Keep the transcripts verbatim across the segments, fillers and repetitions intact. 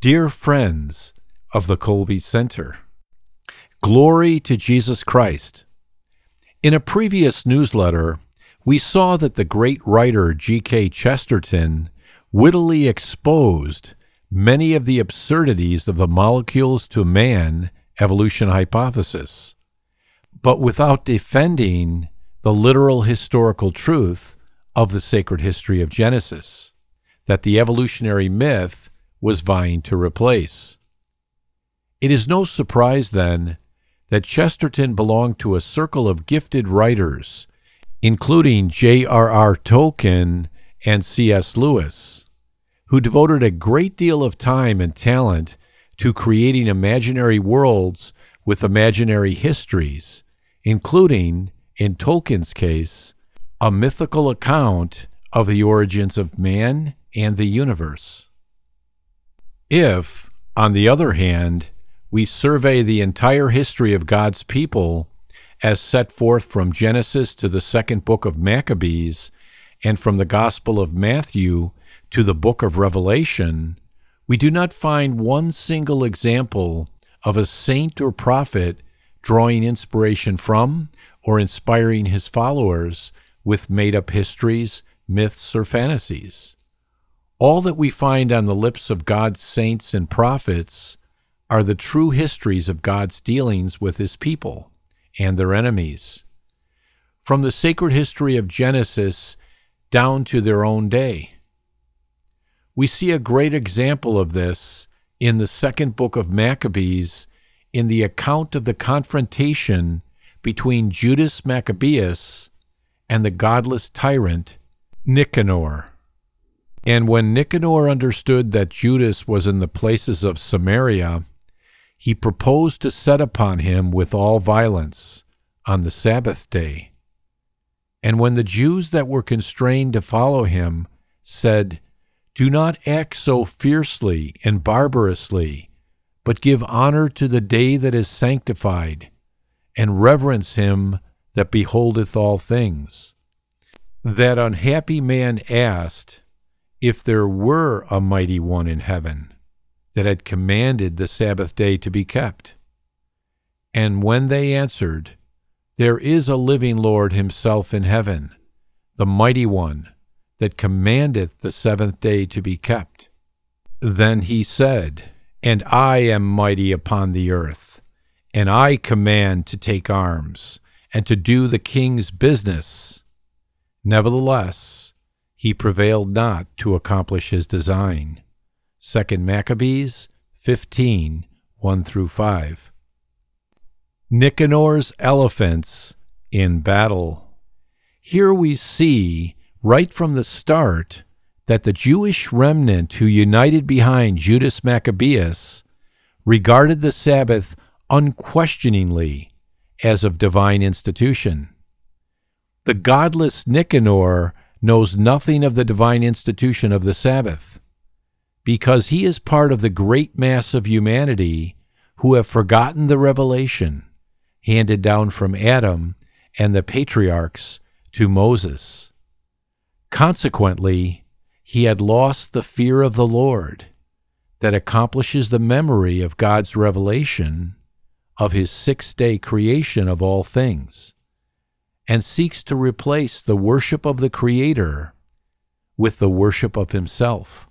Dear friends of the Colby Center, glory to Jesus Christ. In a previous newsletter, we saw that the great writer G K Chesterton wittily exposed many of the absurdities of the molecules to man evolution hypothesis, but without defending the literal historical truth of the sacred history of Genesis, that the evolutionary myth was vying to replace. It is no surprise, then, that Chesterton belonged to a circle of gifted writers, including J R R Tolkien and C S Lewis, who devoted a great deal of time and talent to creating imaginary worlds with imaginary histories, including, in Tolkien's case, a mythical account of the origins of man and the universe. If, on the other hand, we survey the entire history of God's people as set forth from Genesis to the second book of Maccabees and from the Gospel of Matthew to the book of Revelation, we do not find one single example of a saint or prophet drawing inspiration from or inspiring his followers with made-up histories, myths, or fantasies. All that we find on the lips of God's saints and prophets are the true histories of God's dealings with his people and their enemies, from the sacred history of Genesis down to their own day. We see a great example of this in the second book of Maccabees in the account of the confrontation between Judas Maccabeus and the godless tyrant Nicanor. And when Nicanor understood that Judas was in the places of Samaria, he proposed to set upon him with all violence on the Sabbath day. And when the Jews that were constrained to follow him said, "Do not act so fiercely and barbarously, but give honor to the day that is sanctified, and reverence him that beholdeth all things," that unhappy man asked if there were a mighty one in heaven that had commanded the Sabbath day to be kept. And when they answered, "There is a living Lord himself in heaven, the mighty one that commandeth the seventh day to be kept," then he said, "And I am mighty upon the earth, and I command to take arms, and to do the king's business." Nevertheless, he prevailed not to accomplish his design. Second Maccabees fifteen, one through five. Nicanor's elephants in battle. Here we see, right from the start, that the Jewish remnant who united behind Judas Maccabeus regarded the Sabbath unquestioningly as of divine institution. The godless Nicanor knows nothing of the divine institution of the Sabbath, because he is part of the great mass of humanity who have forgotten the revelation handed down from Adam and the patriarchs to Moses. Consequently, he had lost the fear of the Lord that accomplishes the memory of God's revelation of his six-day creation of all things, and seeks to replace the worship of the Creator with the worship of himself.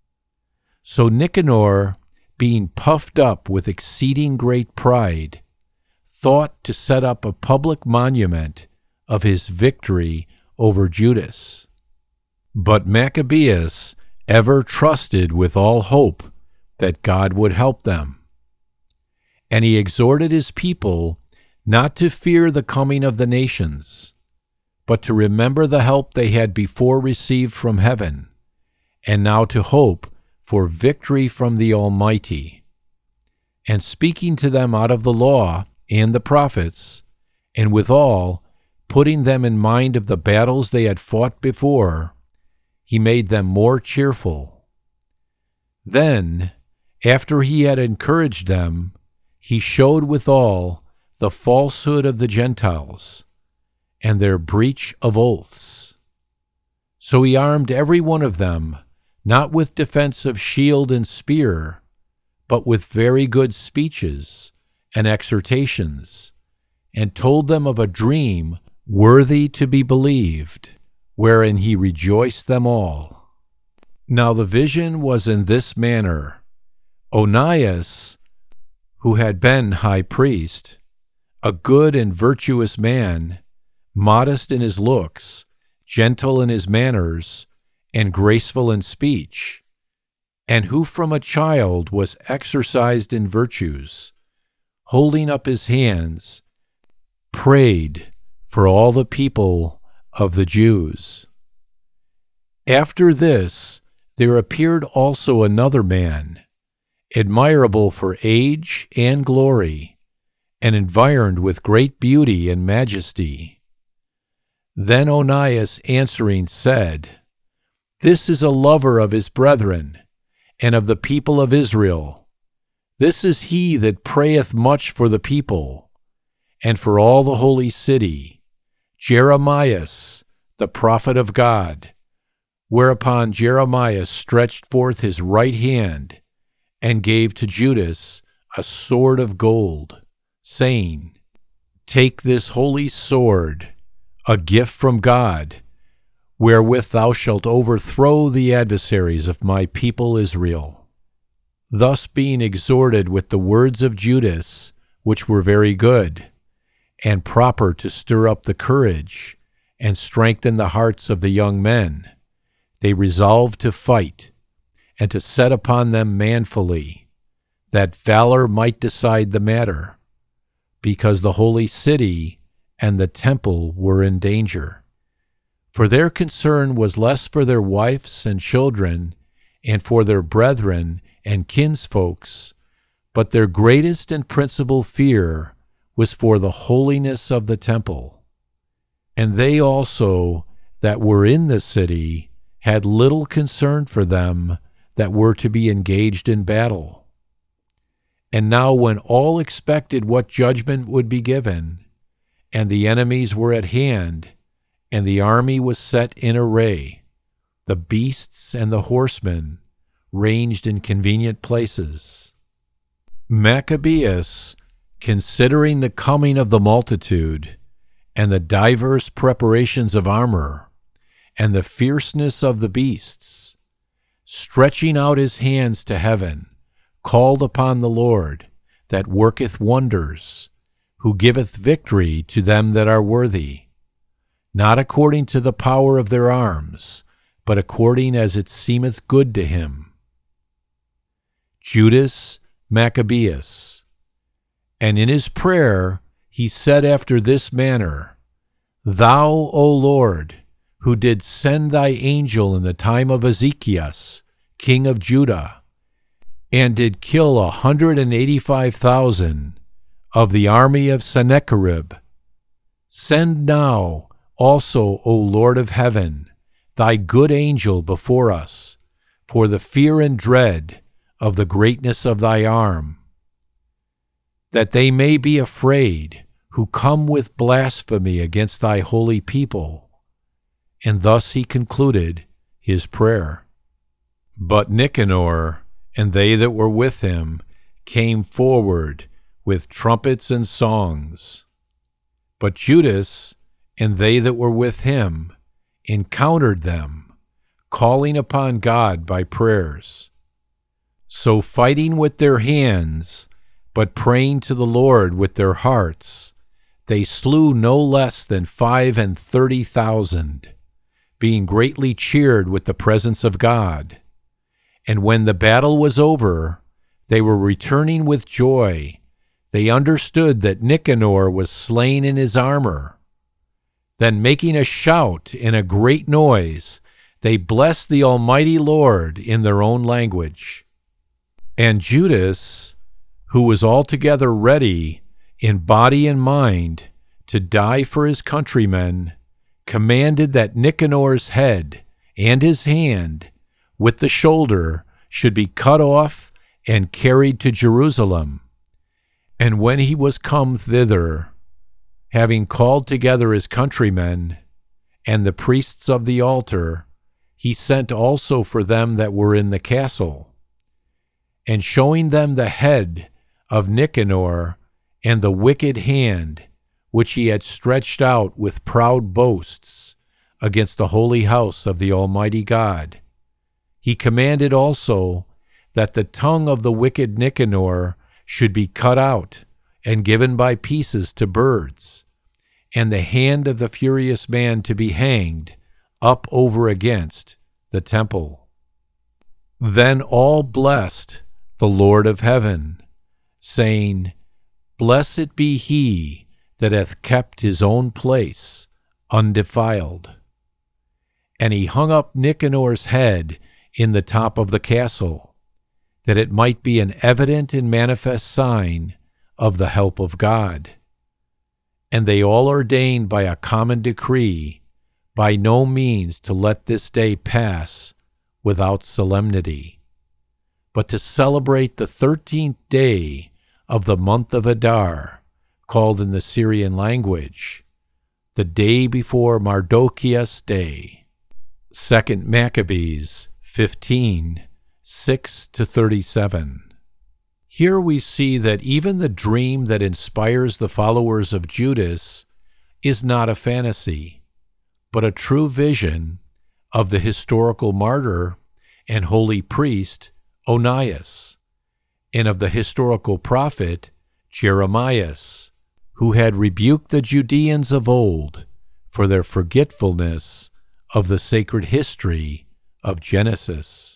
So Nicanor, being puffed up with exceeding great pride, thought to set up a public monument of his victory over Judas. But Maccabeus ever trusted with all hope that God would help them. And he exhorted his people not to fear the coming of the nations, but to remember the help they had before received from heaven, and now to hope for victory from the Almighty. And speaking to them out of the law and the prophets, and withal putting them in mind of the battles they had fought before, he made them more cheerful. Then, after he had encouraged them, he showed withal the falsehood of the Gentiles, and their breach of oaths. So he armed every one of them, not with defense of shield and spear, but with very good speeches and exhortations, and told them of a dream worthy to be believed, wherein he rejoiced them all. Now the vision was in this manner. Onias, who had been high priest, a good and virtuous man, modest in his looks, gentle in his manners, and graceful in speech, and who from a child was exercised in virtues, holding up his hands, prayed for all the people of the Jews. After this, there appeared also another man, admirable for age and glory, and environed with great beauty and majesty. Then Onias answering said, This is a lover of his brethren, and of the people of Israel. This is he that prayeth much for the people, and for all the holy city, Jeremias, the prophet of God. Whereupon Jeremias stretched forth his right hand, and gave to Judas a sword of gold, saying, Take this holy sword, a gift from God, wherewith thou shalt overthrow the adversaries of my people Israel. Thus being exhorted with the words of Judas, which were very good, and proper to stir up the courage, and strengthen the hearts of the young men, they resolved to fight, and to set upon them manfully, that valor might decide the matter, because the holy city and the temple were in danger. For their concern was less for their wives and children, and for their brethren and kinsfolks, but their greatest and principal fear was for the holiness of the temple. And they also that were in the city had little concern for them that were to be engaged in battle. And now when all expected what judgment would be given, and the enemies were at hand, and the army was set in array, the beasts and the horsemen ranged in convenient places, Maccabeus, considering the coming of the multitude, and the divers preparations of armor, and the fierceness of the beasts, stretching out his hands to heaven, called upon the Lord, that worketh wonders, who giveth victory to them that are worthy, not according to the power of their arms, but according as it seemeth good to him. Judas Maccabeus. And in his prayer he said after this manner, Thou, O Lord, who did send thy angel in the time of Ezekias, king of Judah, and did kill a hundred and eighty-five thousand of the army of Sennacherib, send now also, O Lord of heaven, thy good angel before us, for the fear and dread of the greatness of thy arm, that they may be afraid who come with blasphemy against thy holy people. And thus he concluded his prayer. But Nicanor and they that were with him came forward with trumpets and songs. But Judas and they that were with him encountered them, calling upon God by prayers. So fighting with their hands, but praying to the Lord with their hearts, they slew no less than five and thirty thousand, being greatly cheered with the presence of God. And when the battle was over, they were returning with joy. They understood that Nicanor was slain in his armor. Then making a shout and a great noise, they blessed the Almighty Lord in their own language. And Judas, who was altogether ready in body and mind to die for his countrymen, commanded that Nicanor's head and his hand with the shoulder should be cut off and carried to Jerusalem. And when he was come thither, having called together his countrymen and the priests of the altar, he sent also for them that were in the castle. and showing them the head of Nicanor and the wicked hand which he had stretched out with proud boasts against the holy house of the Almighty God. He commanded also that the tongue of the wicked Nicanor should be cut out and given by pieces to birds, and the hand of the furious man to be hanged up over against the temple. Then all blessed the Lord of heaven, saying, Blessed be he that hath kept his own place undefiled. And he hung up Nicanor's head in the top of the castle, that it might be an evident and manifest sign of the help of God. And they all ordained by a common decree by no means to let this day pass without solemnity, but to celebrate the thirteenth day of the month of Adar, called in the Syrian language, the day before Mardochias' Day. Second Maccabees fifteen, six to thirty-seven. Here we see that even the dream that inspires the followers of Judas is not a fantasy, but a true vision of the historical martyr and holy priest Onias, and of the historical prophet Jeremias, who had rebuked the Judeans of old for their forgetfulness of the sacred history of Genesis.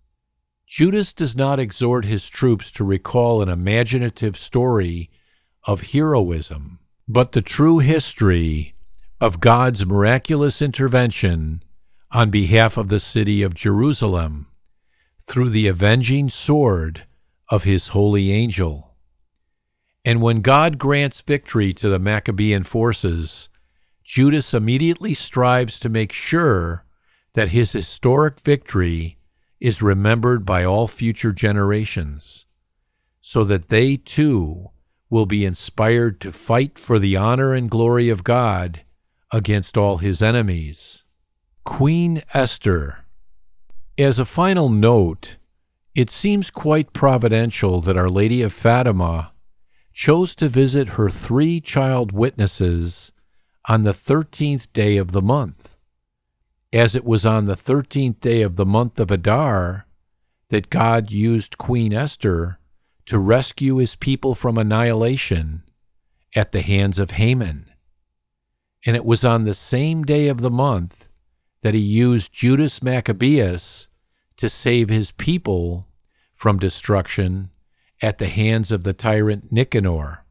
Judas does not exhort his troops to recall an imaginative story of heroism, but the true history of God's miraculous intervention on behalf of the city of Jerusalem through the avenging sword of his holy angel. And when God grants victory to the Maccabean forces, Judas immediately strives to make sure that his historic victory is remembered by all future generations, so that they too will be inspired to fight for the honor and glory of God against all his enemies. Queen Esther. As a final note, it seems quite providential that Our Lady of Fatima chose to visit her three child witnesses on the thirteenth day of the month, as it was on the thirteenth day of the month of Adar that God used Queen Esther to rescue his people from annihilation at the hands of Haman. And it was on the same day of the month that he used Judas Maccabeus to save his people from destruction at the hands of the tyrant Nicanor.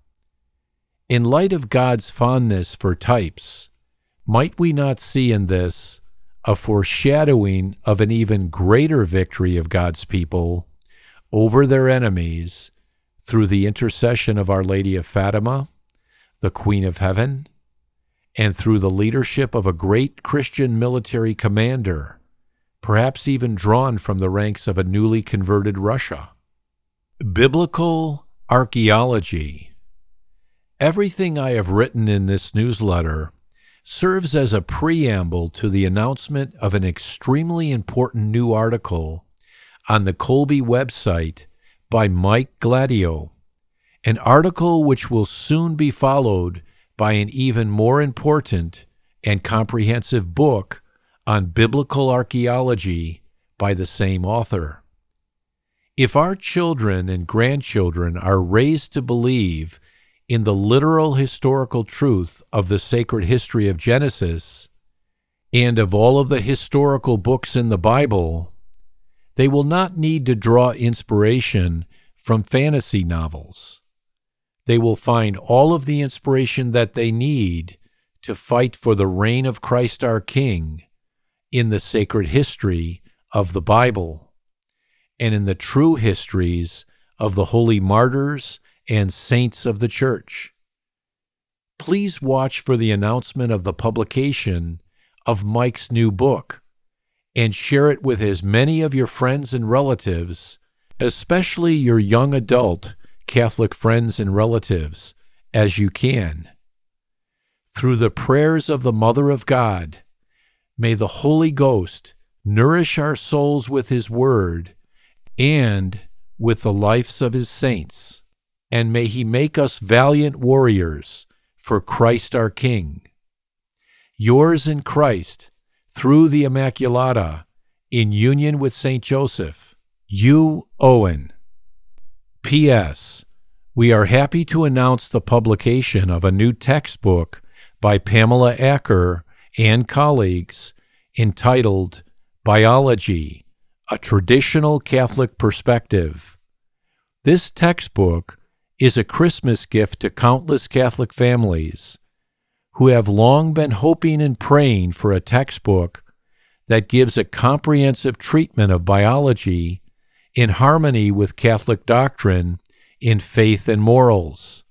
In light of God's fondness for types, might we not see in this a foreshadowing of an even greater victory of God's people over their enemies through the intercession of Our Lady of Fatima, the Queen of Heaven, and through the leadership of a great Christian military commander, perhaps even drawn from the ranks of a newly converted Russia? Biblical archaeology. Everything I have written in this newsletter serves as a preamble to the announcement of an extremely important new article on the Kolbe website by Mike Gladio, an article which will soon be followed by an even more important and comprehensive book on biblical archaeology by the same author. If our children and grandchildren are raised to believe in the literal historical truth of the sacred history of Genesis and of all of the historical books in the Bible, they will not need to draw inspiration from fantasy novels. They will find all of the inspiration that they need to fight for the reign of Christ our King in the sacred history of the Bible and in the true histories of the holy martyrs and saints of the Church. Please watch for the announcement of the publication of Mike's new book and share it with as many of your friends and relatives, especially your young adult Catholic friends and relatives, as you can. Through the prayers of the Mother of God, may the Holy Ghost nourish our souls with His Word and with the lives of his saints, and may he make us valiant warriors for Christ our King. Yours in Christ, through the Immaculata, in union with Saint Joseph, U. Owen. P S. We are happy to announce the publication of a new textbook by Pamela Acker and colleagues entitled Biology, A Traditional Catholic Perspective. This textbook is a Christmas gift to countless Catholic families who have long been hoping and praying for a textbook that gives a comprehensive treatment of biology in harmony with Catholic doctrine in faith and morals.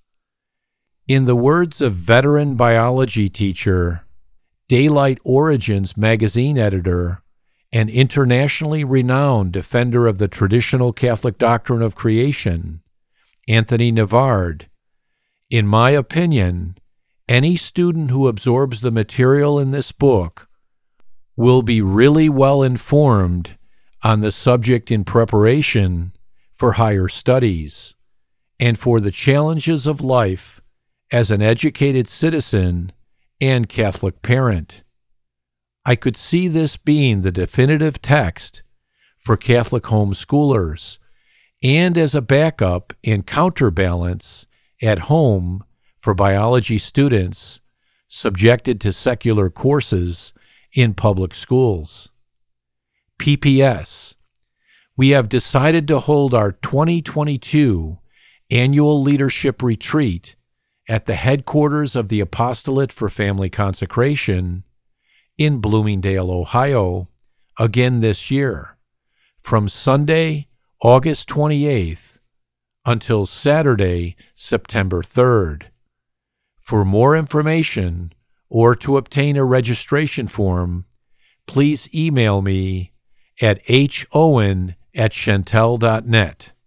In the words of veteran biology teacher, Daylight Origins magazine editor, and internationally renowned defender of the traditional Catholic doctrine of creation, Anthony Navard, in my opinion, any student who absorbs the material in this book will be really well informed on the subject in preparation for higher studies and for the challenges of life as an educated citizen and Catholic parent. I could see this being the definitive text for Catholic homeschoolers and as a backup and counterbalance at home for biology students subjected to secular courses in public schools. P P S. We have decided to hold our twenty twenty-two annual leadership retreat at the headquarters of the Apostolate for Family Consecration in Bloomingdale, Ohio, again this year, from Sunday, August twenty-eighth, until Saturday, September third. For more information or to obtain a registration form, please email me at howen at chantel dot net.